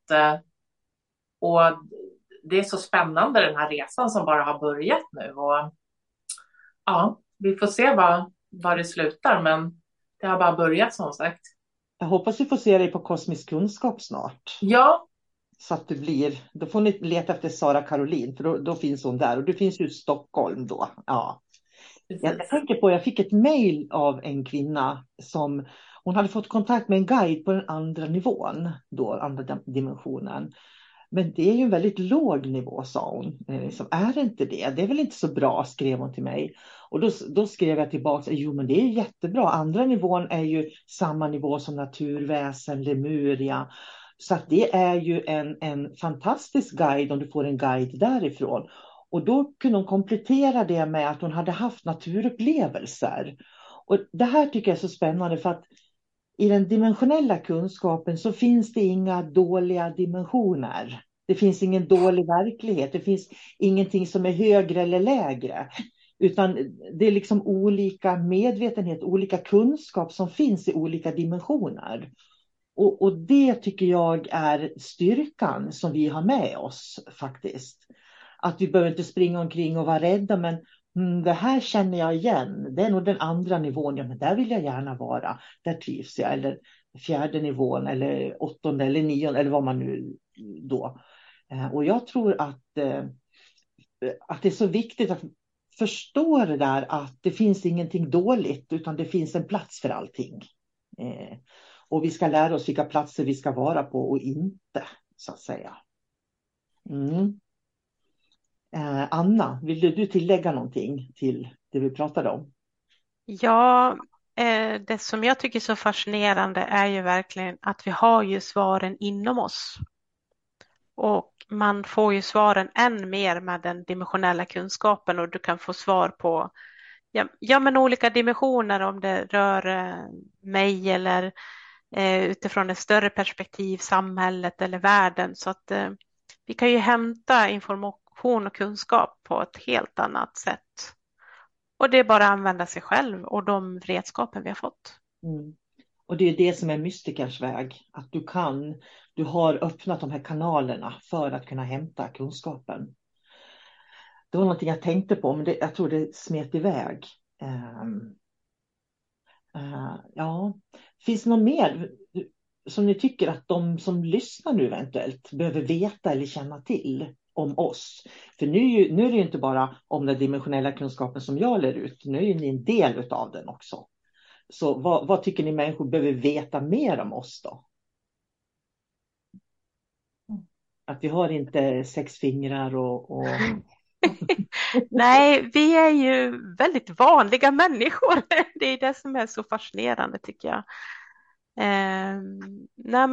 och det är så spännande den här resan som bara har börjat nu. Och ja, vi får se var det slutar, men det har bara börjat som sagt. Jag hoppas vi får se dig på Kosmisk kunskap snart. Ja. Så att då får ni leta efter Sara Caroline, för då finns hon där. Och det finns ju Stockholm då. Ja. Jag tänker på, jag fick ett mejl av en kvinna som hon hade fått kontakt med en guide på den andra nivån, då andra dimensionen. Men det är ju en väldigt låg nivå, sa hon. Så är det inte det? Det är väl inte så bra, skrev hon till mig. Och då skrev jag tillbaka, jo men det är jättebra. Andra nivån är ju samma nivå som naturväsen, Lemuria. Så att det är ju en fantastisk guide om du får en guide därifrån. Och då kunde hon komplettera det med att hon hade haft naturupplevelser. Och det här tycker jag är så spännande, för att i den dimensionella kunskapen så finns det inga dåliga dimensioner. Det finns ingen dålig verklighet. Det finns ingenting som är högre eller lägre. Utan det är liksom olika medvetenhet, olika kunskap som finns i olika dimensioner. Och det tycker jag är styrkan som vi har med oss faktiskt. Att vi behöver inte springa omkring och vara rädda, men det här känner jag igen. Det är nog den andra nivån, ja men där vill jag gärna vara. Där trivs jag, eller fjärde nivån, eller åttonde, eller nionde, eller vad man nu då. Och jag tror att det är så viktigt att förstå det där, att det finns ingenting dåligt, utan det finns en plats för allting. Och vi ska lära oss vilka platser vi ska vara på och inte, så att säga. Anna, vill du tillägga någonting till det vi pratade om? Ja, det som jag tycker är så fascinerande är ju verkligen att vi har ju svaren inom oss. Och man får ju svaren än mer med den dimensionella kunskapen, och du kan få svar på men olika dimensioner, om det rör mig eller utifrån ett större perspektiv, samhället eller världen. Så att vi kan ju hämta information och kunskap på ett helt annat sätt. Och det är bara att använda sig själv och de redskapen vi har fått. Och det är det som är mystikers väg. Att du har öppnat de här kanalerna för att kunna hämta kunskapen. Det var någonting jag tänkte på, men jag tror det smet iväg. Ja, finns det något mer som ni tycker att de som lyssnar nu eventuellt behöver veta eller känna till om oss? För nu är det ju inte bara om den dimensionella kunskapen som jag lär ut. Nu är ju ni en del av den också. Så vad tycker ni människor behöver veta mer om oss då? Att vi har inte 6 fingrar och... Nej, vi är ju väldigt vanliga människor. Det är det som är så fascinerande tycker jag. Nej,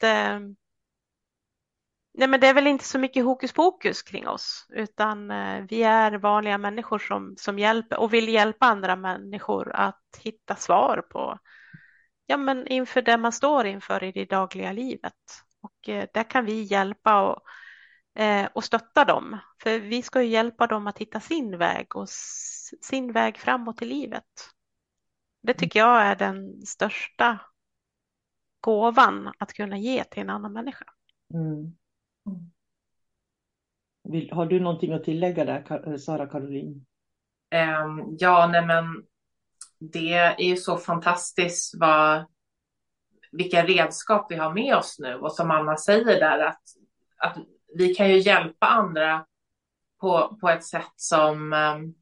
men det är väl inte så mycket hokus pokus kring oss, utan vi är vanliga människor som hjälper och vill hjälpa andra människor att hitta svar på, ja, men inför det man står inför i det dagliga livet. Och där kan vi hjälpa och stötta dem. För vi ska ju hjälpa dem att hitta sin väg och sin väg framåt i livet. Det tycker jag är den största gåvan att kunna ge till en annan människa. Mm. Har du någonting att tillägga där, Sara Caroline? Ja, nej men det är ju så fantastiskt vilka redskap vi har med oss nu. Och som Anna säger där, att vi kan ju hjälpa andra på ett sätt som,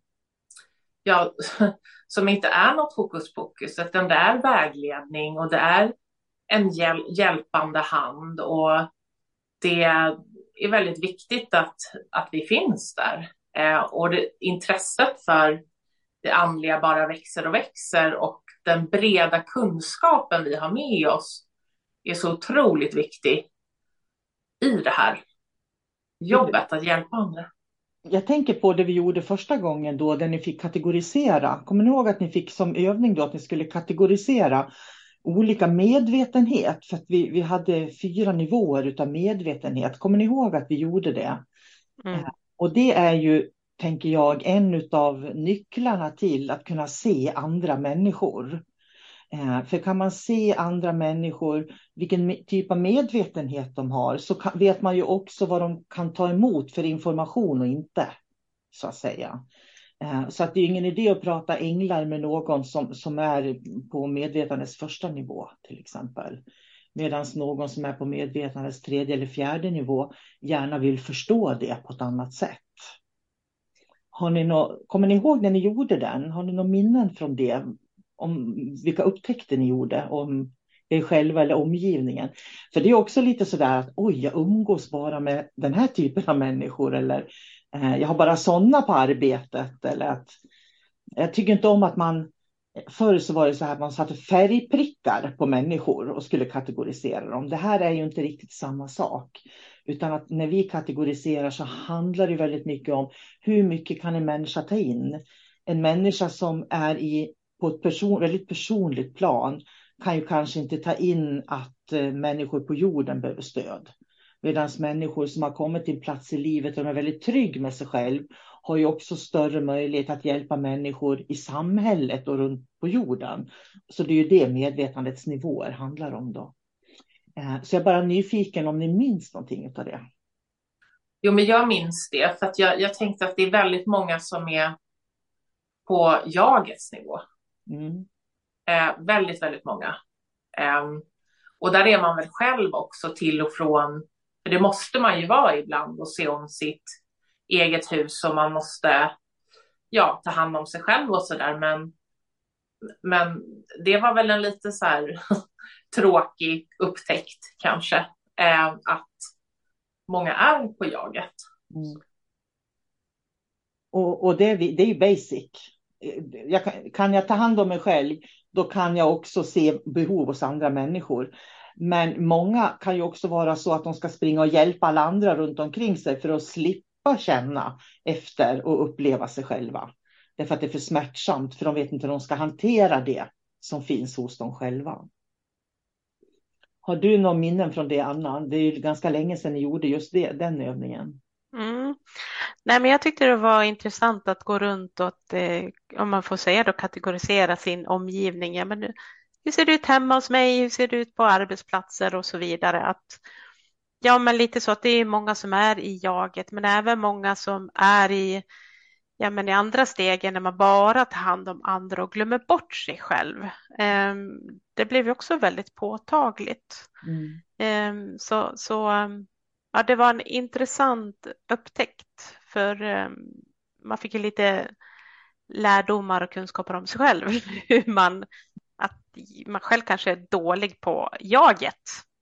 ja, som inte är något hokus pokus, utan det är vägledning och det är en hjälpande hand. Och det är väldigt viktigt att vi finns där. Och intresset för det andliga bara växer och växer, och den breda kunskapen vi har med oss är så otroligt viktig i det här jobbet att hjälpa andra. Jag tänker på det vi gjorde första gången då, där ni fick kategorisera. Kommer ni ihåg att ni fick som övning då att ni skulle kategorisera olika medvetenhet? För att vi hade 4 nivåer utav medvetenhet. Kommer ni ihåg att vi gjorde det? Mm. Och det är ju, tänker jag, en utav nycklarna till att kunna se andra människor. För kan man se andra människor, vilken typ av medvetenhet de har, så vet man ju också vad de kan ta emot för information och inte, så att säga. Så att det är ingen idé att prata änglar med någon som är på medvetandets första nivå till exempel. Medan någon som är på medvetandets 3:e eller 4:e nivå gärna vill förstå det på ett annat sätt. Kommer ni ihåg när ni gjorde den? Har ni några minnen från det? Om vilka upptäckter ni gjorde om er själva eller omgivningen? För det är också lite sådär att oj, jag umgås bara med den här typen av människor, eller jag har bara sådana på arbetet, eller att jag tycker inte om att förr så var det så här att man satte färgprickar på människor och skulle kategorisera dem. Det här är ju inte riktigt samma sak, utan att när vi kategoriserar så handlar det väldigt mycket om hur mycket kan en människa ta in. En människa som är på ett väldigt personligt plan kan ju kanske inte ta in att människor på jorden behöver stöd. Medan människor som har kommit till en plats i livet och är väldigt trygg med sig själv har ju också större möjlighet att hjälpa människor i samhället och runt på jorden. Så det är ju det medvetandets nivåer handlar om då. Så jag är bara nyfiken om ni minns någonting av det. Jo, men jag minns det, för att jag tänkte att det är väldigt många som är på jagets nivå. Mm. Väldigt, väldigt många. Och där är man väl själv också till och från, för det måste man ju vara ibland och se om sitt eget hus, och man måste ta hand om sig själv och sådär. Men det var väl en lite så här tråkig upptäckt kanske, att många är på jaget. Mm. Och det är ju basic. Kan jag ta hand om mig själv, då kan jag också se behov hos andra människor. Men många kan ju också vara så att de ska springa och hjälpa alla andra runt omkring sig för att slippa känna efter och uppleva sig själva. Därför att det är för smärtsamt, för de vet inte hur de ska hantera det som finns hos dem själva. Har du någon minnen från det, Anna? Det är ju ganska länge sedan ni gjorde just den övningen. Mm. Nej, men jag tyckte det var intressant att gå runt och att, om man får säga då, kategorisera sin omgivning. Ja, men hur ser det ut hemma hos mig? Hur ser det ut på arbetsplatser och så vidare? Men lite så att det är många som är i jaget, men även många som är ja, men i andra stegen när man bara tar hand om andra och glömmer bort sig själv. Det blev ju också väldigt påtagligt. Ja, det var en intressant upptäckt, för man fick ju lite lärdomar och kunskaper om sig själv. Att man själv kanske är dålig på jaget.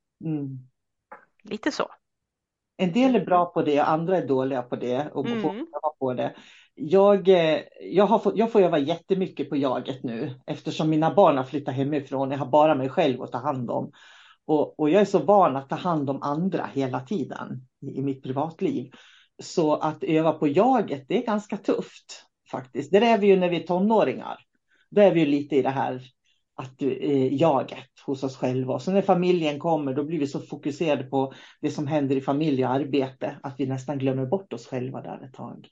Lite så. En del är bra på det, andra är dåliga på det och får öva på det. Jag får öva jättemycket på jaget nu, eftersom mina barn har flyttat hemifrån. Jag har bara mig själv att ta hand om. Och jag är så van att ta hand om andra hela tiden i mitt privatliv. Så att öva på jaget, det är ganska tufft faktiskt. Det är vi ju när vi är tonåringar. Då är vi ju lite i det här jaget hos oss själva. Och så när familjen kommer, då blir vi så fokuserade på det som händer i familj och arbete att vi nästan glömmer bort oss själva där ett tag.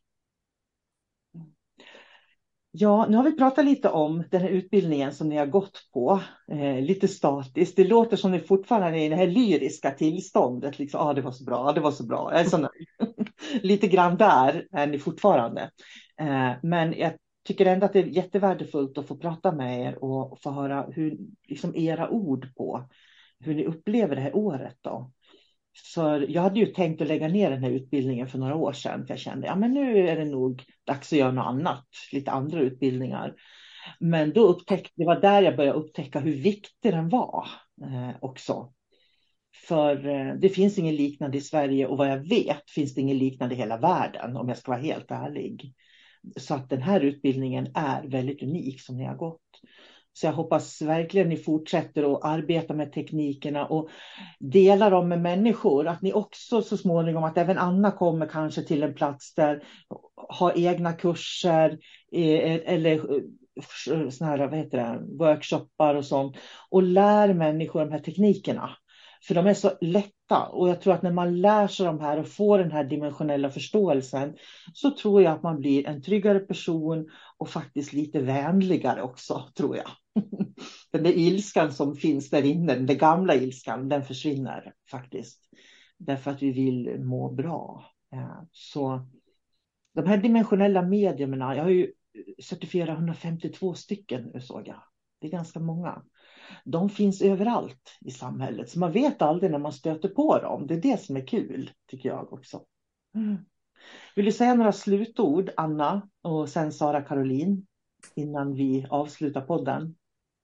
Ja, nu har vi pratat lite om den här utbildningen som ni har gått på. Lite statiskt. Det låter som ni fortfarande är i det här lyriska tillståndet. Liksom, det var så bra, det var så bra. Jag är så nöjd. Lite grann där är ni fortfarande. Men jag tycker ändå att det är jättevärdefullt att få prata med er och få höra hur, liksom, era ord på hur ni upplever det här året då. För jag hade ju tänkt att lägga ner den här utbildningen för några år sedan. För jag kände, men nu är det nog dags att göra något annat. Lite andra utbildningar. Men då det var där jag började upptäcka hur viktig den var också. För det finns ingen liknande i Sverige, och vad jag vet finns det ingen liknande i hela världen, om jag ska vara helt ärlig. Så att den här utbildningen är väldigt unik som ni har gått. Så jag hoppas verkligen ni fortsätter att arbeta med teknikerna och dela dem med människor. Att ni också så småningom, att även Anna kommer kanske till en plats där har egna kurser eller såna här, workshoppar och sånt. Och lär människor de här teknikerna. För de är så lätta, och jag tror att när man lär sig de här och får den här dimensionella förståelsen, så tror jag att man blir en tryggare person och faktiskt lite vänligare också, tror jag. Den där ilskan som finns där inne, den gamla ilskan, den försvinner faktiskt. Därför att vi vill må bra. Så de här dimensionella medierna, jag har ju certifierat 152 stycken nu, såg jag. Det är ganska många. De finns överallt i samhället. Så man vet aldrig när man stöter på dem. Det är det som är kul, tycker jag också. Vill du säga några slutord, Anna, och sen Sara Caroline, innan vi avslutar podden?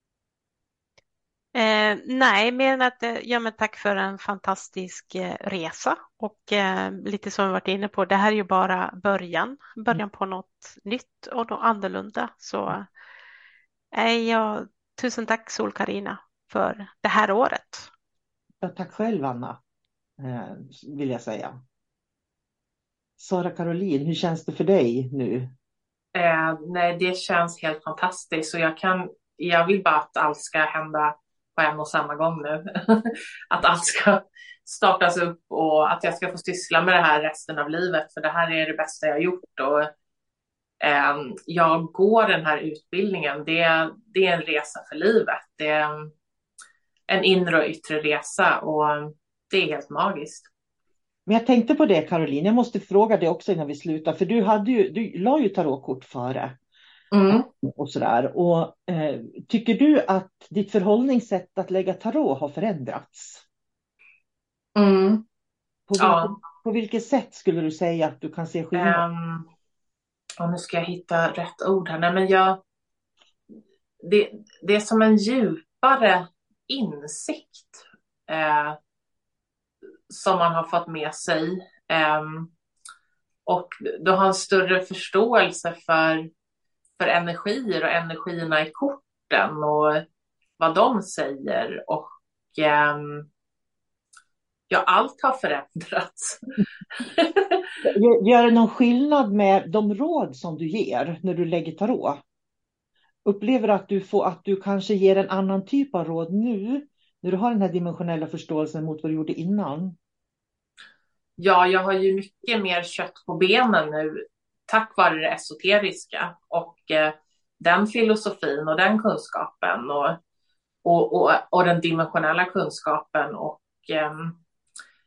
Nej, mer än att men tack för en fantastisk resa. Och lite som vi varit inne på, det här är ju bara början på något nytt och något annorlunda. Så tusen tack, Sol-Carina, för det här året. Ja, tack själv, Anna, vill jag säga. Sara Caroline, hur känns det för dig nu? Nej, det känns helt fantastiskt. Och jag vill bara att allt ska hända på en och samma gång nu. Att allt ska startas upp och att jag ska få syssla med det här resten av livet. För det här är det bästa jag har gjort. Och jag går den här utbildningen. Det är en resa för livet. Det är en inre och yttre resa, och det är helt magiskt. Men jag tänkte på det, Caroline. Jag måste fråga dig också innan vi slutar. För du la ju tarotkort före. Och sådär. Och tycker du att ditt förhållningssätt att lägga tarot har förändrats? På vilket sätt skulle du säga att du kan se skillnad? Nu ska jag hitta rätt ord här. Nej, men det är som en djupare insikt som man har fått med sig. Och du har en större förståelse för energier och energierna i korten och vad de säger. Och allt har förändrats. Gör det någon skillnad med de råd som du ger när du lägger tarot? Upplever att du kanske ger en annan typ av råd nu när du har den här dimensionella förståelsen mot vad du gjorde innan? Ja, jag har ju mycket mer kött på benen nu tack vare det esoteriska och den filosofin och den kunskapen och den dimensionella kunskapen och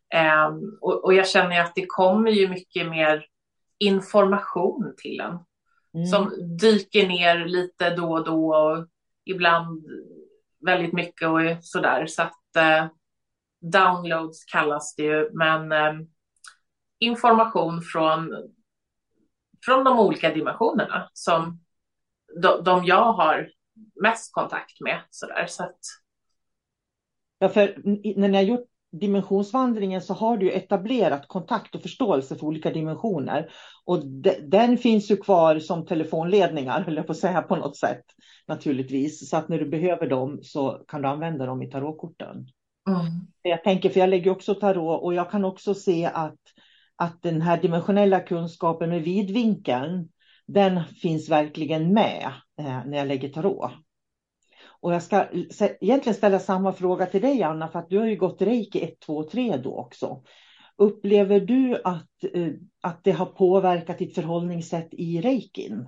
jag känner att det kommer ju mycket mer information till en. som dyker ner lite då och då och ibland väldigt mycket och sådär. Så att downloads kallas det ju, men information från de olika dimensionerna som de jag har mest kontakt med. Sådär. Så att... Ja, för när ni har gjort dimensionsvandringen så har du ju etablerat kontakt och förståelse för olika dimensioner. Och den finns ju kvar som telefonledningar, höll jag på att säga, på något sätt. Naturligtvis. Så att när du behöver dem så kan du använda dem i tarotkorten. Jag tänker, för jag lägger också tarot och jag kan också se att den här dimensionella kunskapen med vidvinkeln, den finns verkligen med när jag lägger tarot. Och jag ska egentligen ställa samma fråga till dig, Anna, för att du har ju gått reiki 1, 2, 3 då också. Upplever du att det har påverkat ditt förhållningssätt i reikin?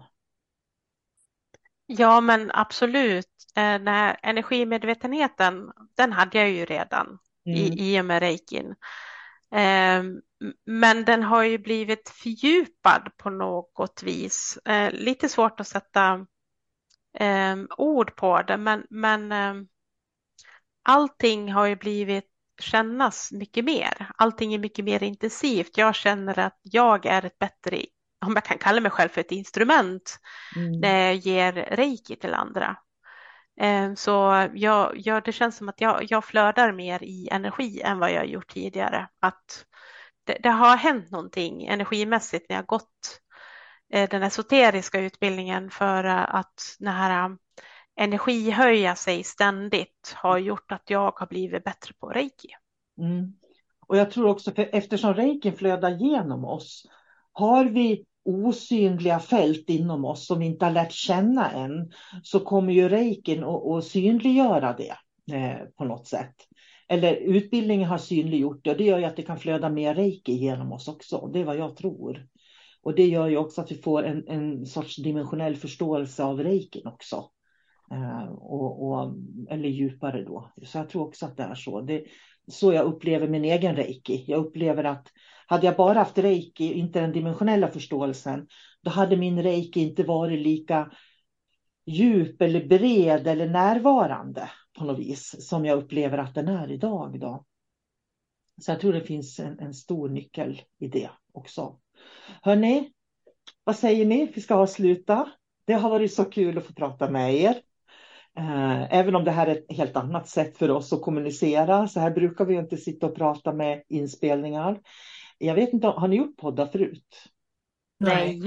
Ja, men absolut. Den här energimedvetenheten, den hade jag ju redan i och med reikin. Men den har ju blivit fördjupad på något vis. Lite svårt att sätta ord på det, men allting har ju blivit kännas mycket mer. Allting är mycket mer intensivt. Jag känner att jag är ett bättre, om jag kan kalla mig själv för ett instrument, när jag ger reiki till andra. Så det känns som att jag flödar mer i energi än vad jag har gjort tidigare. Att det har hänt någonting energimässigt när jag gått den esoteriska utbildningen, för att den här energihöja sig ständigt har gjort att jag har blivit bättre på reiki. Och jag tror också, för eftersom reiki flödar genom oss, har vi osynliga fält inom oss som vi inte har lärt känna än, så kommer ju reikin att synliggöra det på något sätt. Eller utbildningen har synliggjort det, och det gör ju att det kan flöda mer reiki genom oss också. Det är vad jag tror. Och det gör ju också att vi får en sorts dimensionell förståelse av reikin också. Eller djupare då. Så jag tror också att det är så. Det är så jag upplever min egen reiki. Jag upplever att hade jag bara haft reiki, inte den dimensionella förståelsen, då hade min reiki inte varit lika djup eller bred eller närvarande på något vis som jag upplever att den är idag då. Så jag tror det finns en stor nyckel i det också. Hörrni, vad säger ni? Vi ska avsluta. Det har varit så kul att få prata med er. Även om det här är ett helt annat sätt för oss att kommunicera. Så här brukar vi inte sitta och prata med inspelningar. Jag vet inte, har ni gjort poddar förut? Nej.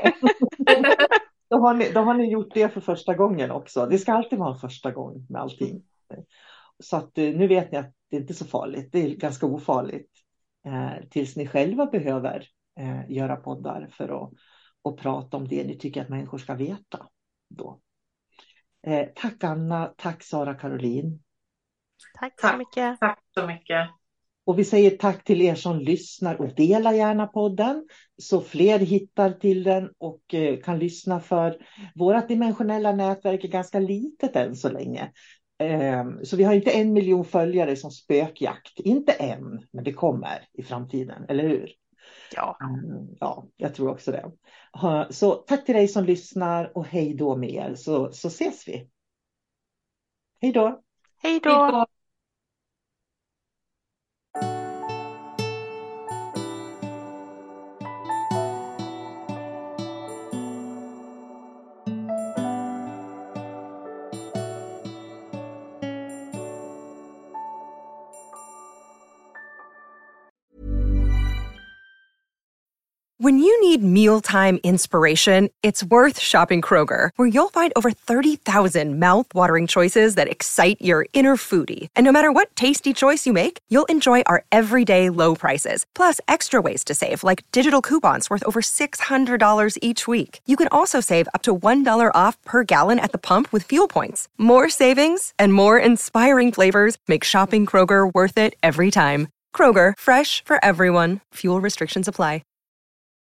Då har ni gjort det för första gången också. Det ska alltid vara en första gång med allting. Så att nu vet ni att det inte är så farligt. Det är ganska ofarligt. Tills ni själva behöver göra poddar för att prata om det ni tycker att människor ska veta. Då. Tack Anna, tack Sara Caroline. Tack så mycket. Tack så mycket. Och vi säger tack till er som lyssnar, och dela gärna podden så fler hittar till den och kan lyssna, för vårat dimensionella nätverk är ganska litet än så länge. Så vi har inte 1 miljon följare som spökjakt. Inte än, men det kommer i framtiden, eller hur? Ja. Ja, jag tror också det. Så tack till dig som lyssnar, och hej då med er, så ses vi. Hej då. Hej då. When you need mealtime inspiration, it's worth shopping Kroger, where you'll find over 30,000 mouth-watering choices that excite your inner foodie. And no matter what tasty choice you make, you'll enjoy our everyday low prices, plus extra ways to save, like digital coupons worth over $600 each week. You can also save up to $1 off per gallon at the pump with fuel points. More savings and more inspiring flavors make shopping Kroger worth it every time. Kroger, fresh for everyone. Fuel restrictions apply.